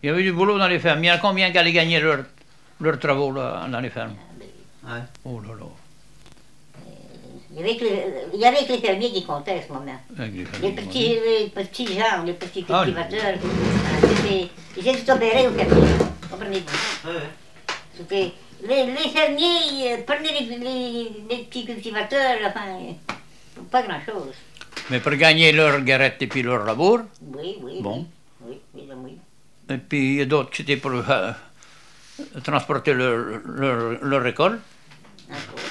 Il y avait du boulot dans les fermes. Il y en a combien qui allaient gagner leurs travaux là, dans les fermes? Ouais. Oh là là. Il y avait que les fermiers qui comptaient à ce moment. Les petits gens, les petits cultivateurs, ils étaient opérés aux fermiers. Comprenez-vous? Ouais. Les fermiers prenaient les petits cultivateurs, enfin, pas grand-chose. Mais pour gagner leur garette et puis leur labour. Oui, oui. Bon. Oui, oui. Et puis il y a d'autres qui étaient pour transporter leur récolte. Encore.